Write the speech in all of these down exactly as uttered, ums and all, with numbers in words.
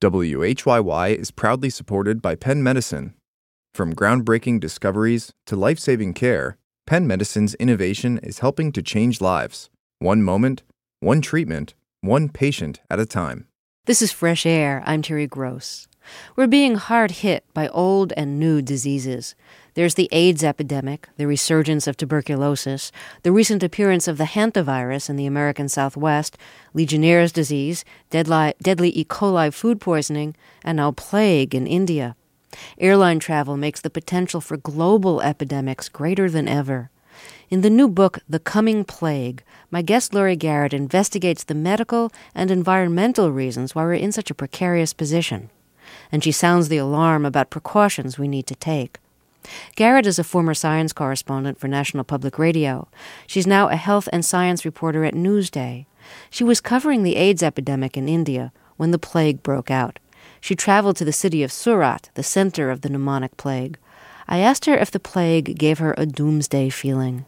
W H Y Y is proudly supported by Penn Medicine. From groundbreaking discoveries to life-saving care, Penn Medicine's innovation is helping to change lives, one moment, one treatment, one patient at a time. This is Fresh Air. I'm Terry Gross. We're being hard hit by old and new diseases. There's the AIDS epidemic, the resurgence of tuberculosis, the recent appearance of the hantavirus in the American Southwest, Legionnaire's disease, deadly, deadly E. coli food poisoning, and now plague in India. Airline travel makes the potential for global epidemics greater than ever. In the new book, The Coming Plague, my guest Laurie Garrett investigates the medical and environmental reasons why we're in such a precarious position. And she sounds the alarm about precautions we need to take. Garrett is a former science correspondent for National Public Radio. She's now a health and science reporter at Newsday. She was covering the AIDS epidemic in India when the plague broke out. She traveled to the city of Surat, the center of the pneumonic plague. I asked her if the plague gave her a doomsday feeling.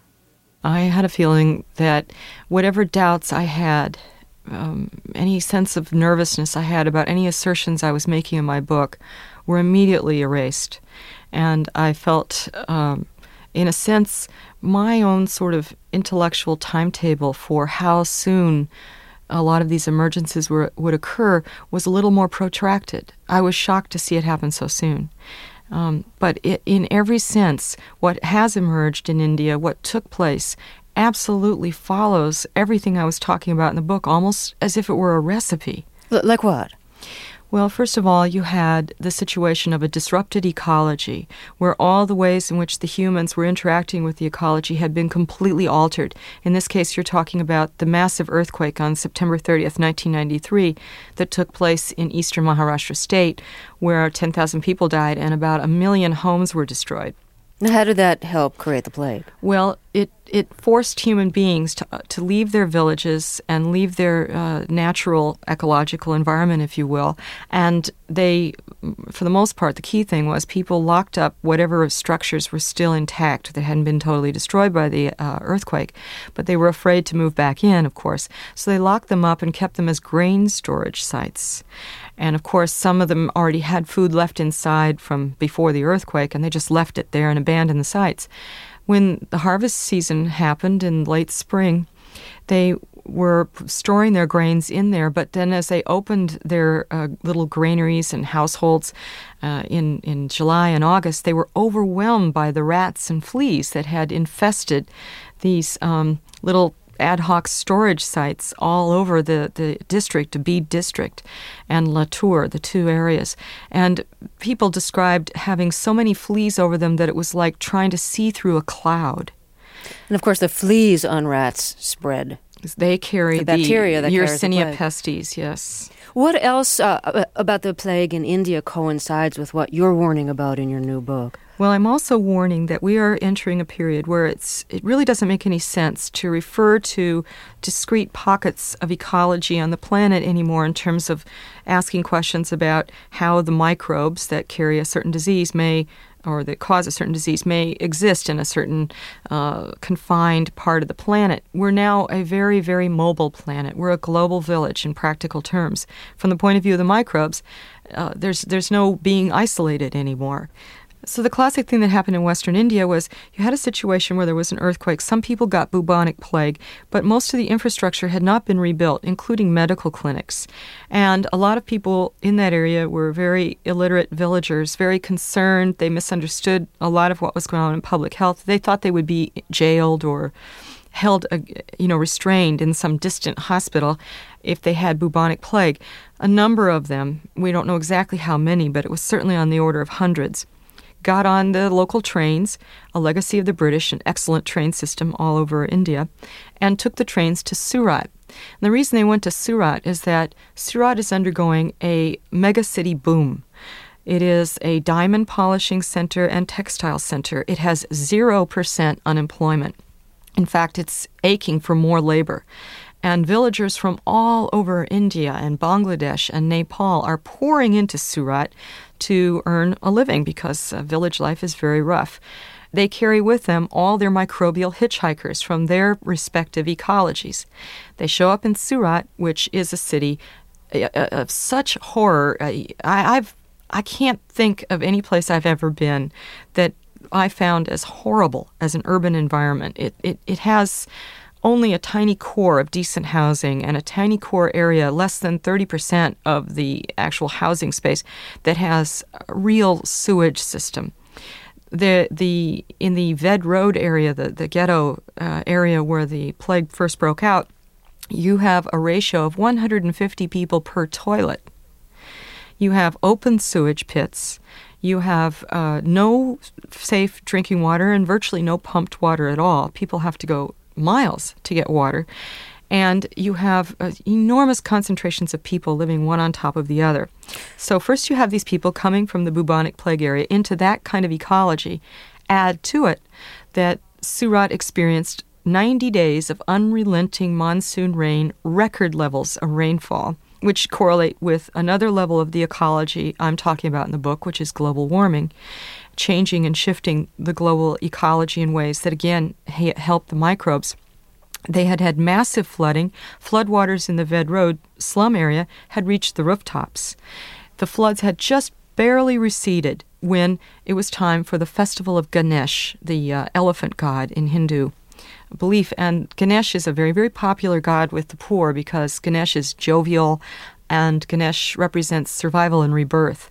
I had a feeling that whatever doubts I had, um, any sense of nervousness I had about any assertions I was making in my book were immediately erased. And I felt, um, in a sense, my own sort of intellectual timetable for how soon a lot of these emergencies were, would occur was a little more protracted. I was shocked to see it happen so soon. Um, but it, in every sense, what has emerged in India, what took place, absolutely follows everything I was talking about in the book, almost as if it were a recipe. L- like what? Well, first of all, you had the situation of a disrupted ecology, where all the ways in which the humans were interacting with the ecology had been completely altered. In this case, you're talking about the massive earthquake on September thirtieth, nineteen ninety-three, that took place in eastern Maharashtra state, where ten thousand people died and about a million homes were destroyed. How did that help create the plague? Well, it, it forced human beings to, to leave their villages and leave their uh, natural ecological environment, if you will. And they, for the most part, the key thing was people locked up whatever structures were still intact that hadn't been totally destroyed by the uh, earthquake. But they were afraid to move back in, of course. So they locked them up and kept them as grain storage sites. And, of course, some of them already had food left inside from before the earthquake, and they just left it there and abandoned the sites. When the harvest season happened in late spring, they were storing their grains in there, but then as they opened their uh, little granaries and households uh, in, in July and August, they were overwhelmed by the rats and fleas that had infested these um, little ad hoc storage sites all over the, the district, the Bede district and Latur, the two areas. And people described having so many fleas over them that it was like trying to see through a cloud. And of course, the fleas on rats spread. They carry the bacteria the that carries the Yersinia plague. pestis, yes. What else uh, about the plague in India coincides with what you're warning about in your new book? Well, I'm also warning that we are entering a period where it's it really doesn't make any sense to refer to discrete pockets of ecology on the planet anymore in terms of asking questions about how the microbes that carry a certain disease may or that cause a certain disease may exist in a certain uh, confined part of the planet. We're now a very, very mobile planet. We're a global village in practical terms. From the point of view of the microbes, uh, there's there's no being isolated anymore. So the classic thing that happened in Western India was you had a situation where there was an earthquake. Some people got bubonic plague, but most of the infrastructure had not been rebuilt, including medical clinics. And a lot of people in that area were very illiterate villagers, very concerned. They misunderstood a lot of what was going on in public health. They thought they would be jailed or held, uh, you know, restrained in some distant hospital if they had bubonic plague. A number of them, we don't know exactly how many, but it was certainly on the order of hundreds, got on the local trains, a legacy of the British, an excellent train system all over India, and took the trains to Surat. And the reason they went to Surat is that Surat is undergoing a megacity boom. It is a diamond polishing center and textile center. It has zero percent unemployment. In fact, it's aching for more labor. And villagers from all over India and Bangladesh and Nepal are pouring into Surat to earn a living because uh, village life is very rough. They carry with them all their microbial hitchhikers from their respective ecologies. They show up in Surat, which is a city of such horror. I, I've I can't think of any place I've ever been that I found as horrible as an urban environment. It it it has only a tiny core of decent housing and a tiny core area, less than thirty percent of the actual housing space, that has a real sewage system. The the in the Ved Road area, the, the ghetto uh, area where the plague first broke out, you have a ratio of one hundred fifty people per toilet. You have open sewage pits. You have uh, no safe drinking water and virtually no pumped water at all. People have to go miles to get water. And you have uh, enormous concentrations of people living one on top of the other. So first you have these people coming from the bubonic plague area into that kind of ecology. Add to it that Surat experienced ninety days of unrelenting monsoon rain, record levels of rainfall, which correlate with another level of the ecology I'm talking about in the book, which is global warming, changing and shifting the global ecology in ways that, again, ha- help the microbes. They had had massive flooding. Floodwaters in the Ved Road slum area had reached the rooftops. The floods had just barely receded when it was time for the festival of Ganesh, the uh, elephant god in Hindu belief. And Ganesh is a very, very popular god with the poor because Ganesh is jovial and Ganesh represents survival and rebirth.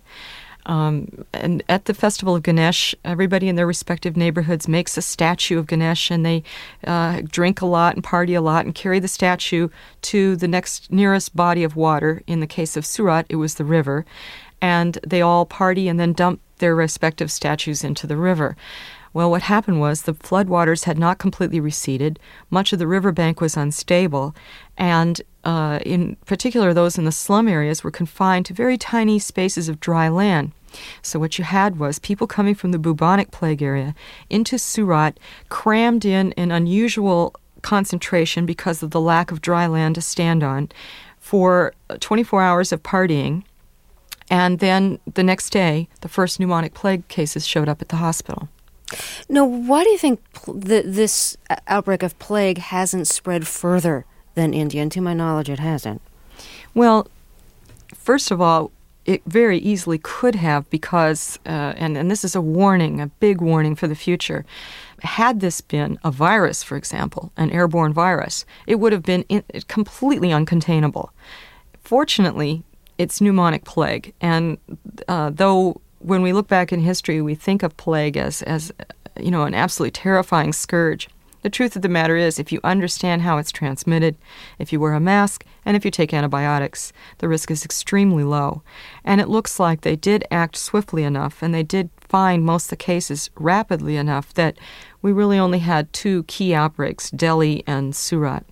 Um, and at the festival of Ganesh, everybody in their respective neighborhoods makes a statue of Ganesh, and they uh, drink a lot and party a lot and carry the statue to the next nearest body of water. In the case of Surat, it was the river. And they all party and then dump their respective statues into the river. Well, what happened was the floodwaters had not completely receded. Much of the riverbank was unstable, and uh, in particular those in the slum areas were confined to very tiny spaces of dry land. So what you had was people coming from the bubonic plague area into Surat, crammed in an unusual concentration because of the lack of dry land to stand on, for twenty-four hours of partying, and then the next day the first pneumonic plague cases showed up at the hospital. Now, why do you think pl- th- this outbreak of plague hasn't spread further than India? And to my knowledge, it hasn't. Well, first of all, it very easily could have because, uh, and, and this is a warning, a big warning for the future, had this been a virus, for example, an airborne virus, it would have been in, completely uncontainable. Fortunately, it's pneumonic plague, and uh, though when we look back in history, we think of plague as, as, you know, an absolutely terrifying scourge. The truth of the matter is, if you understand how it's transmitted, if you wear a mask, and if you take antibiotics, the risk is extremely low. And it looks like they did act swiftly enough, and they did find most of the cases rapidly enough that we really only had two key outbreaks, Delhi and Surat.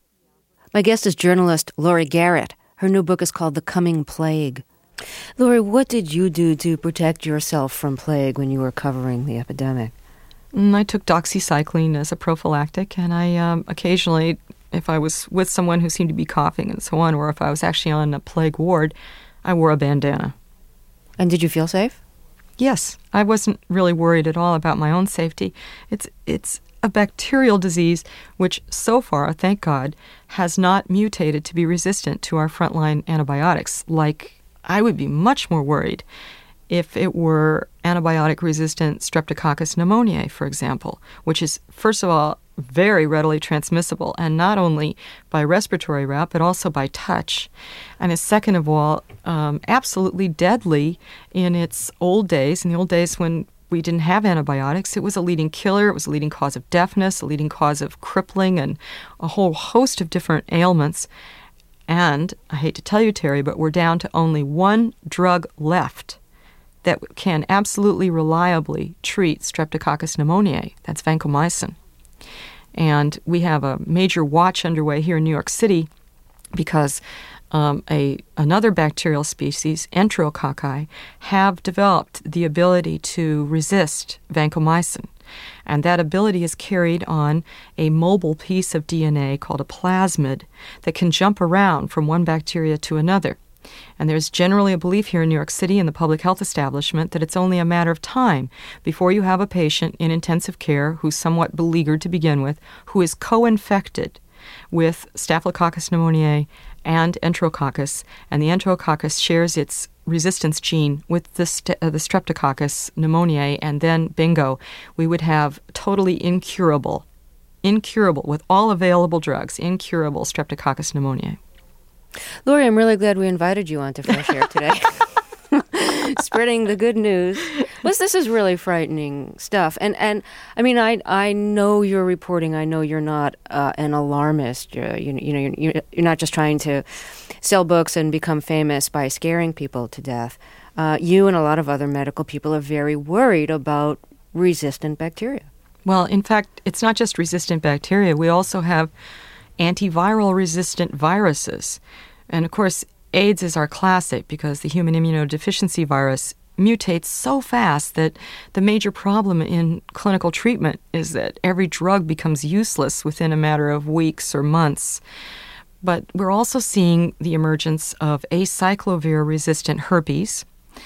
My guest is journalist Laurie Garrett. Her new book is called The Coming Plague. Laurie, what did you do to protect yourself from plague when you were covering the epidemic? I took doxycycline as a prophylactic, and I um, occasionally, if I was with someone who seemed to be coughing and so on, or if I was actually on a plague ward, I wore a bandana. And did you feel safe? Yes. I wasn't really worried at all about my own safety. It's it's a bacterial disease which, so far, thank God, has not mutated to be resistant to our frontline antibiotics. Like, I would be much more worried if it were antibiotic-resistant Streptococcus pneumoniae, for example, which is, first of all, very readily transmissible, and not only by respiratory route, but also by touch. And is, second of all, um, absolutely deadly in its old days, in the old days when we didn't have antibiotics. It was a leading killer. It was a leading cause of deafness, a leading cause of crippling, and a whole host of different ailments. And I hate to tell you, Terry, but we're down to only one drug left that can absolutely reliably treat Streptococcus pneumoniae. That's vancomycin. And we have a major watch underway here in New York City because um, a another bacterial species, Enterococci, have developed the ability to resist vancomycin. And that ability is carried on a mobile piece of D N A called a plasmid that can jump around from one bacteria to another. And there's generally a belief here in New York City in the public health establishment that it's only a matter of time before you have a patient in intensive care who's somewhat beleaguered to begin with, who is co-infected with Staphylococcus pneumoniae and Enterococcus, and the Enterococcus shares its resistance gene with the, st- uh, the Streptococcus pneumoniae, and then bingo, we would have totally incurable, incurable, with all available drugs, incurable Streptococcus pneumoniae. Lori, I'm really glad we invited you on to Fresh Air today. Spreading the good news. Plus, this is really frightening stuff. And, and I mean, I I know you're reporting. I know you're not uh, an alarmist. You're, you, you know, you're, you're not just trying to sell books and become famous by scaring people to death. Uh, you and a lot of other medical people are very worried about resistant bacteria. Well, in fact, it's not just resistant bacteria. We also have antiviral resistant viruses. And of course, AIDS is our classic because the human immunodeficiency virus mutates so fast that the major problem in clinical treatment is that every drug becomes useless within a matter of weeks or months. But we're also seeing the emergence of acyclovir-resistant herpes,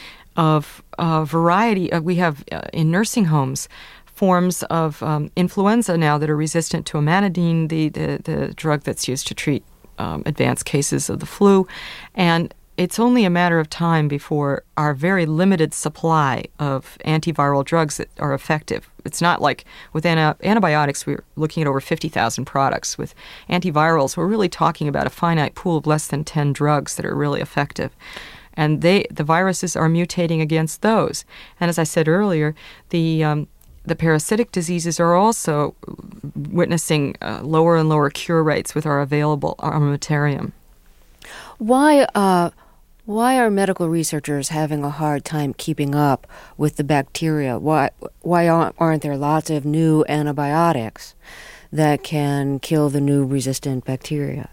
of a variety of, we have uh, in nursing homes, forms of um, influenza now that are resistant to amantadine, the, the, the drug that's used to treat um, advanced cases of the flu. And it's only a matter of time before our very limited supply of antiviral drugs that are effective. It's not like with ana- antibiotics, we're looking at over fifty thousand products. With antivirals, we're really talking about a finite pool of less than ten drugs that are really effective. And they, the viruses are mutating against those. And as I said earlier, the um, the parasitic diseases are also witnessing uh, lower and lower cure rates with our available armamentarium. Why, uh, why are medical researchers having a hard time keeping up with the bacteria? Why, why aren't, aren't there lots of new antibiotics that can kill the new resistant bacteria?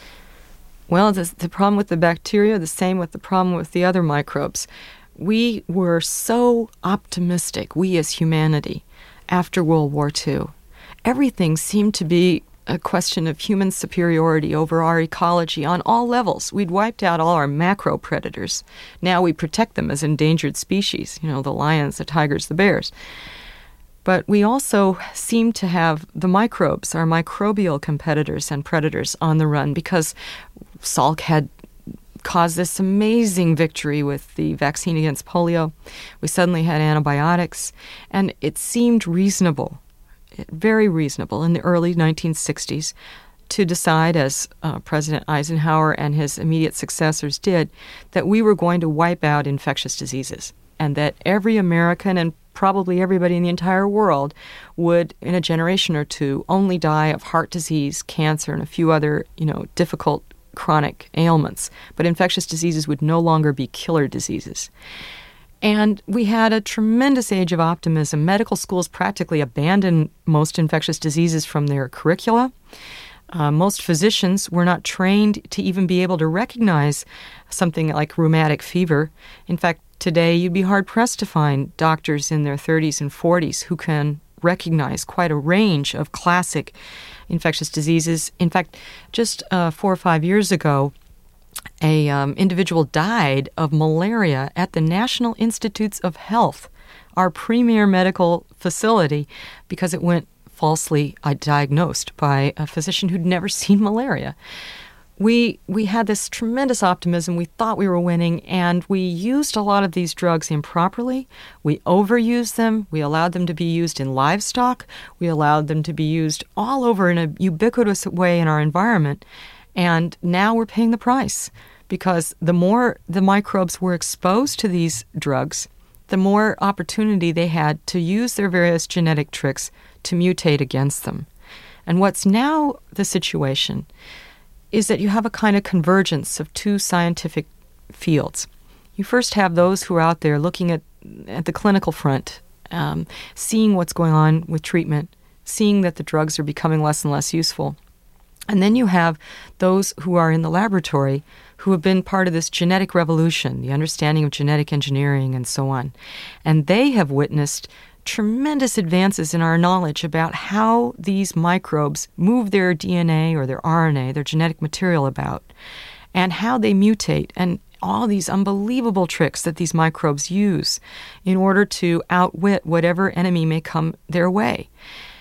Well, the, the problem with the bacteria, the same with the problem with the other microbes. We were so optimistic, we as humanity, after World War Two. Everything seemed to be a question of human superiority over our ecology on all levels. We'd wiped out all our macro predators. Now we protect them as endangered species, you know, the lions, the tigers, the bears. But we also seem to have the microbes, our microbial competitors and predators on the run because Salk had caused this amazing victory with the vaccine against polio. We suddenly had antibiotics, and it seemed reasonable, very reasonable in the early nineteen sixties to decide, as uh, President Eisenhower and his immediate successors did, that we were going to wipe out infectious diseases and that every American and probably everybody in the entire world would, in a generation or two, only die of heart disease, cancer, and a few other, you know, difficult chronic ailments, but infectious diseases would no longer be killer diseases. And we had a tremendous age of optimism. Medical schools practically abandoned most infectious diseases from their curricula. Uh, most physicians were not trained to even be able to recognize something like rheumatic fever. In fact, today you'd be hard-pressed to find doctors in their thirties and forties who can recognize quite a range of classic infectious diseases. In fact, just uh, four or five years ago, a um, individual died of malaria at the National Institutes of Health, our premier medical facility, because it went falsely uh, diagnosed by a physician who'd never seen malaria. We we had this tremendous optimism. We thought we were winning, and we used a lot of these drugs improperly. We overused them. We allowed them to be used in livestock. We allowed them to be used all over in a ubiquitous way in our environment. And now we're paying the price because the more the microbes were exposed to these drugs, the more opportunity they had to use their various genetic tricks to mutate against them. And what's now the situation is that you have a kind of convergence of two scientific fields. You first have those who are out there looking at, at the clinical front, um, seeing what's going on with treatment, seeing that the drugs are becoming less and less useful. And then you have those who are in the laboratory who have been part of this genetic revolution, the understanding of genetic engineering and so on. And they have witnessed tremendous advances in our knowledge about how these microbes move their D N A or their R N A, their genetic material about, and how they mutate, and all these unbelievable tricks that these microbes use in order to outwit whatever enemy may come their way.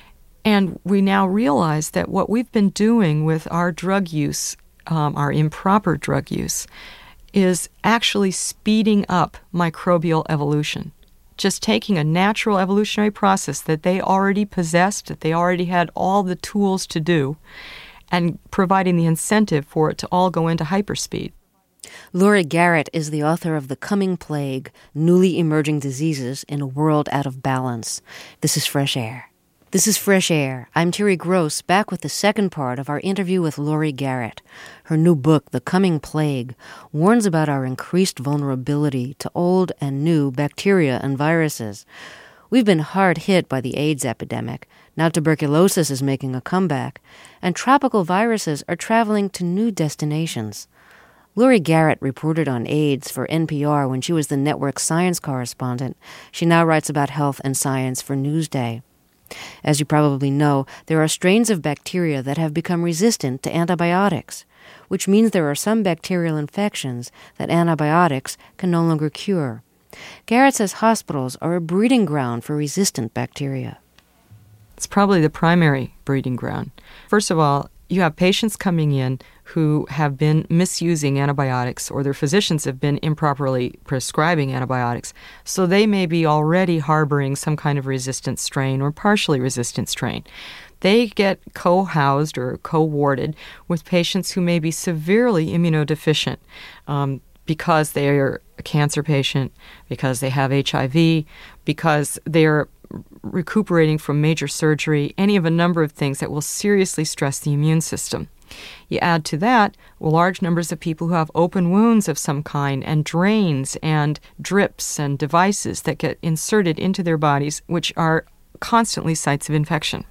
And we now realize that what we've been doing with our drug use, um, our improper drug use, is actually speeding up microbial evolution. Just taking a natural evolutionary process that they already possessed, that they already had all the tools to do, and providing the incentive for it to all go into hyperspeed. Laurie Garrett is the author of The Coming Plague, Newly Emerging Diseases in a World Out of Balance. This is Fresh Air. This is Fresh Air. I'm Terry Gross, back with the second part of our interview with Laurie Garrett. Her new book, The Coming Plague, warns about our increased vulnerability to old and new bacteria and viruses. We've been hard hit by the AIDS epidemic. Now tuberculosis is making a comeback, and tropical viruses are traveling to new destinations. Laurie Garrett reported on AIDS for N P R when she was the network's science correspondent. She now writes about health and science for Newsday. As you probably know, there are strains of bacteria that have become resistant to antibiotics, which means there are some bacterial infections that antibiotics can no longer cure. Garrett says hospitals are a breeding ground for resistant bacteria. It's probably the primary breeding ground. First of all, you have patients coming in who have been misusing antibiotics, or their physicians have been improperly prescribing antibiotics. So they may be already harboring some kind of resistant strain or partially resistant strain. They get co-housed or co-warded with patients who may be severely immunodeficient um, because they are a cancer patient, because they have H I V, because they're recuperating from major surgery, any of a number of things that will seriously stress the immune system. You add to that large numbers of people who have open wounds of some kind and drains and drips and devices that get inserted into their bodies, which are constantly sites of infection.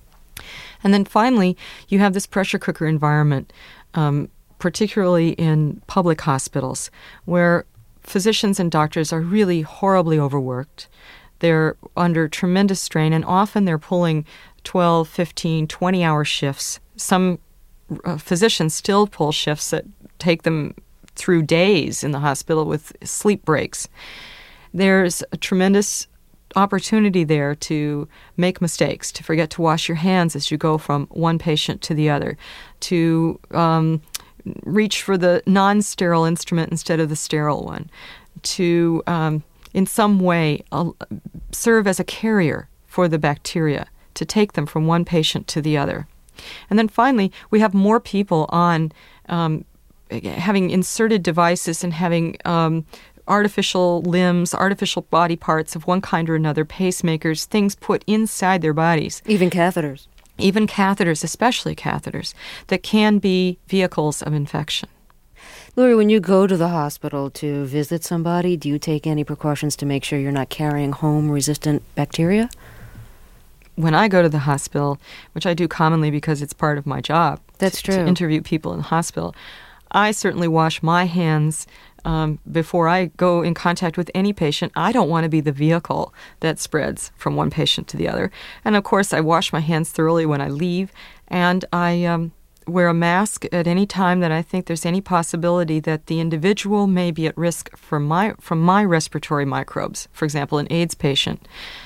And then finally, you have this pressure cooker environment, um, particularly in public hospitals, where physicians and doctors are really horribly overworked. They're under tremendous strain, and often they're pulling twelve, fifteen, twenty-hour shifts. Some uh, physicians still pull shifts that take them through days in the hospital with sleep breaks. There's a tremendous opportunity there to make mistakes, to forget to wash your hands as you go from one patient to the other, to um, reach for the non-sterile instrument instead of the sterile one, to um, in some way uh, serve as a carrier for the bacteria, to take them from one patient to the other. And then finally, we have more people on um, having inserted devices and having um, artificial limbs, artificial body parts of one kind or another, pacemakers, things put inside their bodies. Even catheters. Even catheters, especially catheters, that can be vehicles of infection. Laurie, when you go to the hospital to visit somebody, do you take any precautions to make sure you're not carrying home resistant bacteria? When I go to the hospital, which I do commonly because it's part of my job, That's to, true. to interview people in the hospital, I certainly wash my hands um, before I go in contact with any patient. I don't want to be the vehicle that spreads from one patient to the other. And of course, I wash my hands thoroughly when I leave, and I um, wear a mask at any time that I think there's any possibility that the individual may be at risk from my from my respiratory microbes, for example, an AIDS patient,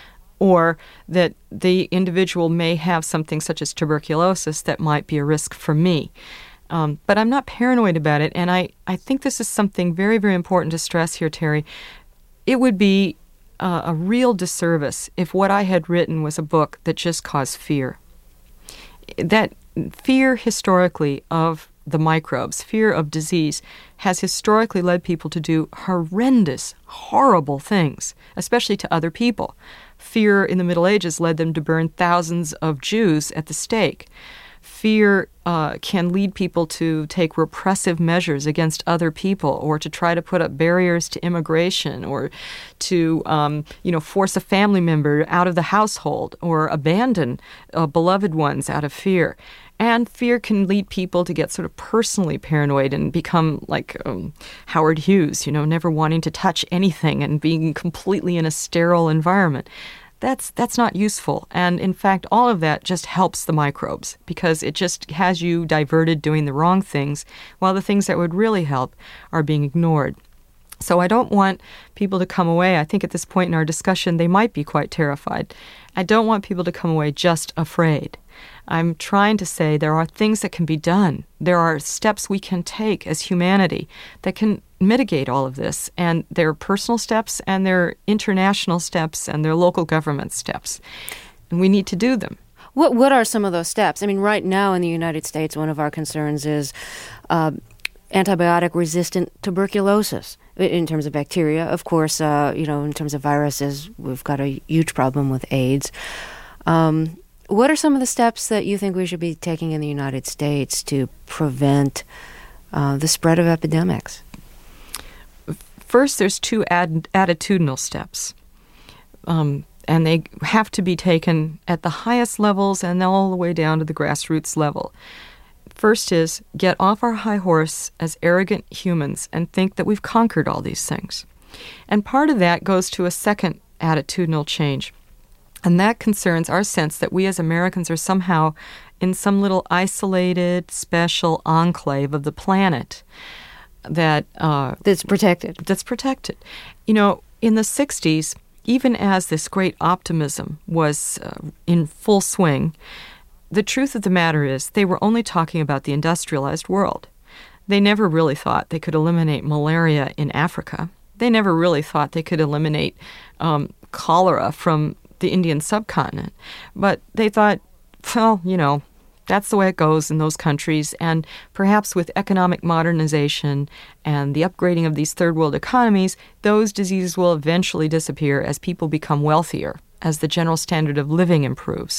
or that the individual may have something such as tuberculosis that might be a risk for me. Um, but I'm not paranoid about it, and I, I think this is something very, very important to stress here, Terry. It would be uh, a real disservice if what I had written was a book that just caused fear. That fear historically of the microbes, fear of disease, has historically led people to do horrendous, horrible things, especially to other people. Fear in the Middle Ages led them to burn thousands of Jews at the stake. Fear uh, can lead people to take repressive measures against other people, or to try to put up barriers to immigration, or to um, you know, force a family member out of the household, or abandon uh, beloved ones out of fear. And fear can lead people to get sort of personally paranoid and become like um, Howard Hughes, you know, never wanting to touch anything and being completely in a sterile environment. That's that's not useful. And in fact, all of that just helps the microbes, because it just has you diverted doing the wrong things, while the things that would really help are being ignored. So I don't want people to come away. I think at this point in our discussion, they might be quite terrified. I don't want people to come away just afraid. I'm trying to say there are things that can be done. There are steps we can take as humanity that can mitigate all of this. And there are personal steps, and there are international steps, and there are local government steps. And we need to do them. What What are some of those steps? I mean, right now in the United States, one of our concerns is uh, antibiotic-resistant tuberculosis. In terms of bacteria, of course, uh, you know, in terms of viruses, we've got a huge problem with AIDS. Um, what are some of the steps that you think we should be taking in the United States to prevent uh, the spread of epidemics? First, there's two ad- attitudinal steps, um, and they have to be taken at the highest levels and all the way down to the grassroots level. First is get off our high horse as arrogant humans and think that we've conquered all these things. And part of that goes to a second attitudinal change, and that concerns our sense that we as Americans are somehow in some little isolated, special enclave of the planet that uh, that's protected. That's protected. You know, in the sixties, even as this great optimism was uh, in full swing, the truth of the matter is they were only talking about the industrialized world. They never really thought they could eliminate malaria in Africa. They never really thought they could eliminate um, cholera from the Indian subcontinent. But they thought, well, you know, that's the way it goes in those countries. And perhaps with economic modernization and the upgrading of these third world economies, those diseases will eventually disappear as people become wealthier, as the general standard of living improves.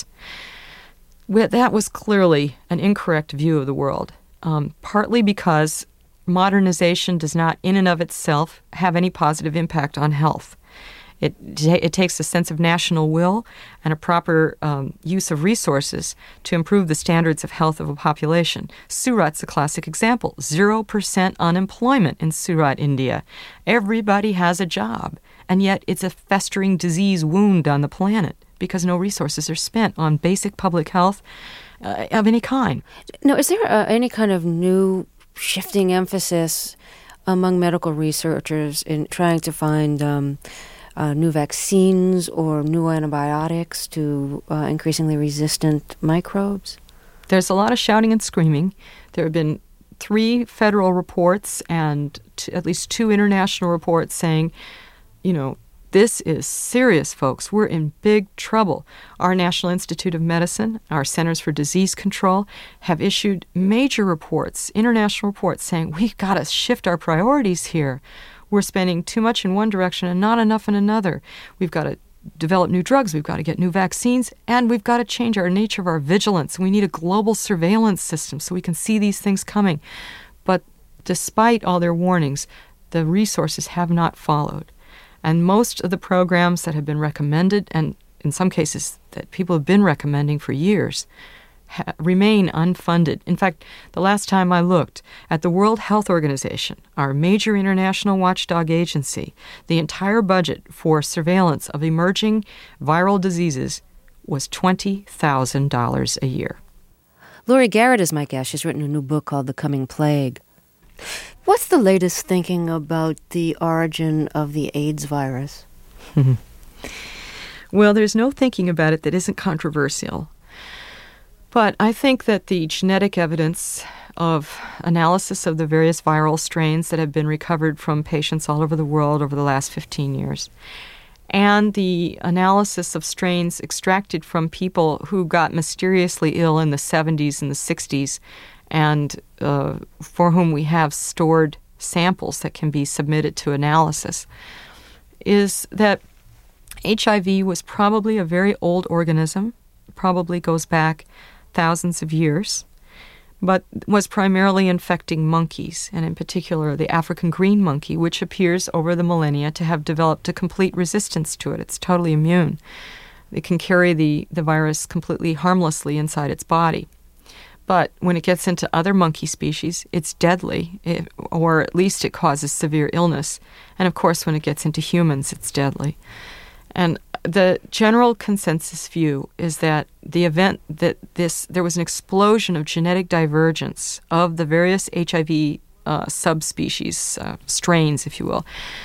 That was clearly an incorrect view of the world, um, partly because modernization does not in and of itself have any positive impact on health. It, it takes a sense of national will and a proper um, use of resources to improve the standards of health of a population. Surat's a classic example. Zero percent unemployment in Surat, India. Everybody has a job, and yet it's a festering disease wound on the planet, because no resources are spent on basic public health uh, of any kind. Now, is there uh, any kind of new shifting emphasis among medical researchers in trying to find um, uh, new vaccines or new antibiotics to uh, increasingly resistant microbes? There's a lot of shouting and screaming. There have been three federal reports and t- at least two international reports saying, you know, this is serious, folks. We're in big trouble. Our National Institute of Medicine, our Centers for Disease Control, have issued major reports, international reports, saying we've got to shift our priorities here. We're spending too much in one direction and not enough in another. We've got to develop new drugs. We've got to get new vaccines, and we've got to change our nature of our vigilance. We need a global surveillance system so we can see these things coming. But despite all their warnings, the resources have not followed. And most of the programs that have been recommended, and in some cases that people have been recommending for years, ha- remain unfunded. In fact, the last time I looked at the World Health Organization, our major international watchdog agency, the entire budget for surveillance of emerging viral diseases was twenty thousand dollars a year. Laurie Garrett is my guest. She's written a new book called The Coming Plague. What's the latest thinking about the origin of the AIDS virus? Well, there's no thinking about it that isn't controversial. But I think that the genetic evidence of analysis of the various viral strains that have been recovered from patients all over the world over the last fifteen years, and the analysis of strains extracted from people who got mysteriously ill in the seventies and the sixties, and uh, for whom we have stored samples that can be submitted to analysis, is that H I V was probably a very old organism, probably goes back thousands of years, but was primarily infecting monkeys, and in particular the African green monkey, which appears over the millennia to have developed a complete resistance to it. It's totally immune. It can carry the, the virus completely harmlessly inside its body. But when it gets into other monkey species, it's deadly, it, or at least it causes severe illness. And of course, when it gets into humans, it's deadly. And the general consensus view is that the event that this there was an explosion of genetic divergence of the various H I V uh, subspecies, uh, strains, if you will,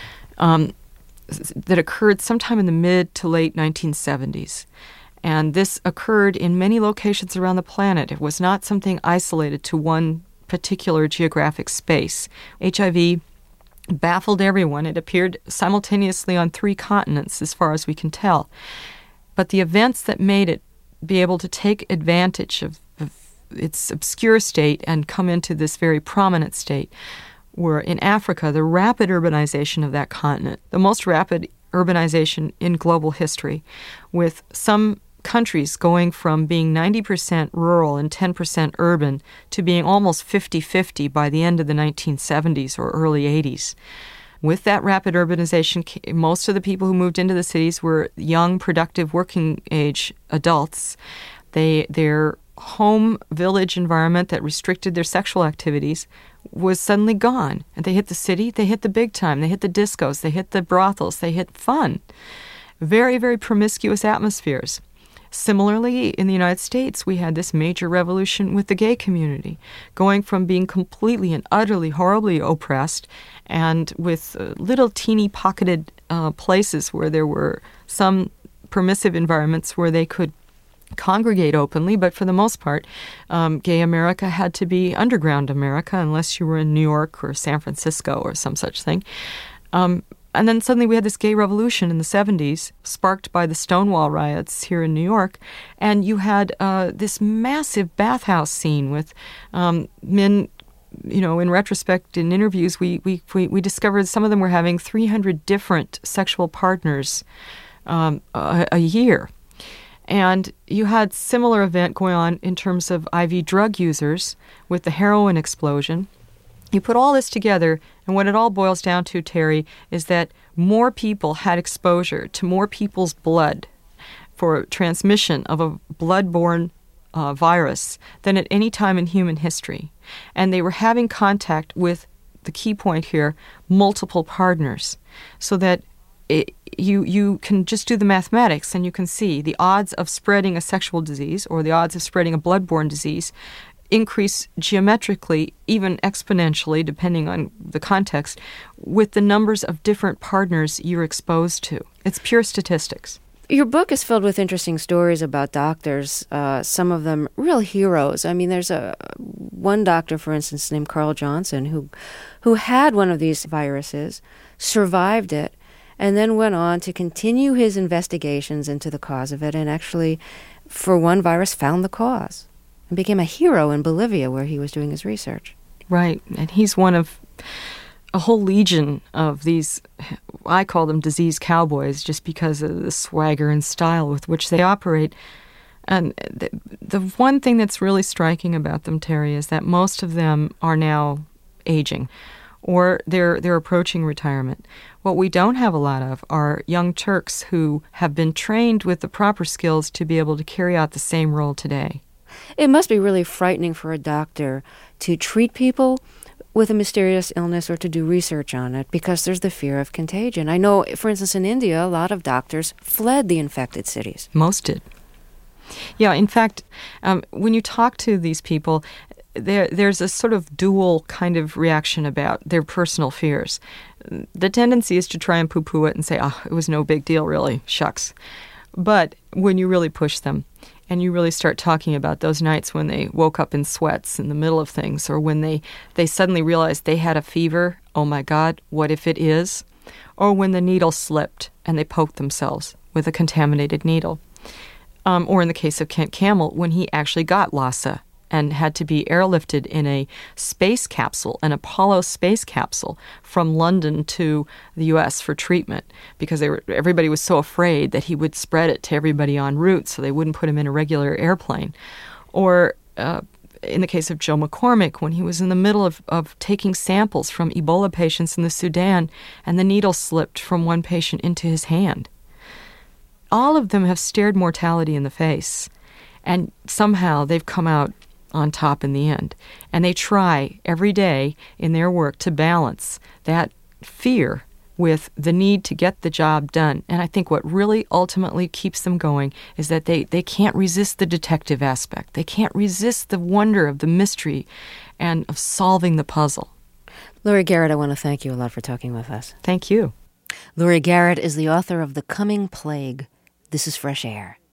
um, that occurred sometime in the mid to late nineteen seventies. And this occurred in many locations around the planet. It was not something isolated to one particular geographic space. H I V baffled everyone. It appeared simultaneously on three continents, as far as we can tell. But the events that made it be able to take advantage of, of its obscure state and come into this very prominent state were in Africa, the rapid urbanization of that continent, the most rapid urbanization in global history, with some countries going from being ninety percent rural and ten percent urban to being almost fifty-fifty by the end of the nineteen seventies or early eighties. With that rapid urbanization, most of the people who moved into the cities were young, productive, working-age adults. They, their home village environment that restricted their sexual activities was suddenly gone. And they hit the city, they hit the big time, they hit the discos, they hit the brothels, they hit fun. Very, very promiscuous atmospheres. Similarly, in the United States, we had this major revolution with the gay community, going from being completely and utterly horribly oppressed and with uh, little teeny pocketed uh, places where there were some permissive environments where they could congregate openly, but for the most part, um, gay America had to be underground America unless you were in New York or San Francisco or some such thing. Um, And then suddenly we had this gay revolution in the seventies, sparked by the Stonewall riots here in New York. And you had uh, this massive bathhouse scene with um, men, you know, in retrospect, in interviews, we, we, we, we discovered some of them were having three hundred different sexual partners um, a, a year. And you had similar event going on in terms of I V drug users with the heroin explosion. You put all this together, and what it all boils down to, Terry, is that more people had exposure to more people's blood for transmission of a blood-borne uh, virus than at any time in human history. And they were having contact with, the key point here, multiple partners, so that it, you, you can just do the mathematics and you can see the odds of spreading a sexual disease or the odds of spreading a blood-borne disease increase geometrically, even exponentially, depending on the context, with the numbers of different partners you're exposed to. It's pure statistics. Your book is filled with interesting stories about doctors, uh, some of them real heroes. I mean, there's a one doctor, for instance, named Carl Johnson, who, who had one of these viruses, survived it, and then went on to continue his investigations into the cause of it, and actually, for one virus, found the cause. And became a hero in Bolivia where he was doing his research. Right. And he's one of a whole legion of these, I call them disease cowboys, just because of the swagger and style with which they operate. And the, the one thing that's really striking about them, Terry, is that most of them are now aging or they're they're approaching retirement. What we don't have a lot of are young Turks who have been trained with the proper skills to be able to carry out the same role today. It must be really frightening for a doctor to treat people with a mysterious illness or to do research on it because there's the fear of contagion. I know, for instance, in India, a lot of doctors fled the infected cities. Most did. Yeah, in fact, um, when you talk to these people, there there's a sort of dual kind of reaction about their personal fears. The tendency is to try and poo-poo it and say, oh, it was no big deal, really, shucks. But when you really push them, and you really start talking about those nights when they woke up in sweats in the middle of things, or when they, they suddenly realized they had a fever, oh my God, what if it is? Or when the needle slipped and they poked themselves with a contaminated needle. Um, or in the case of Kent Camel, when he actually got Lassa and had to be airlifted in a space capsule, an Apollo space capsule, from London to the U S for treatment because they were, everybody was so afraid that he would spread it to everybody en route, so they wouldn't put him in a regular airplane. Or uh, in the case of Joe McCormick, when he was in the middle of, of taking samples from Ebola patients in the Sudan, and the needle slipped from one patient into his hand. All of them have stared mortality in the face, and somehow they've come out on top in the end. And they try every day in their work to balance that fear with the need to get the job done. And I think what really ultimately keeps them going is that they, they can't resist the detective aspect. They can't resist the wonder of the mystery and of solving the puzzle. Laurie Garrett, I want to thank you a lot for talking with us. Thank you. Laurie Garrett is the author of The Coming Plague. This is Fresh Air.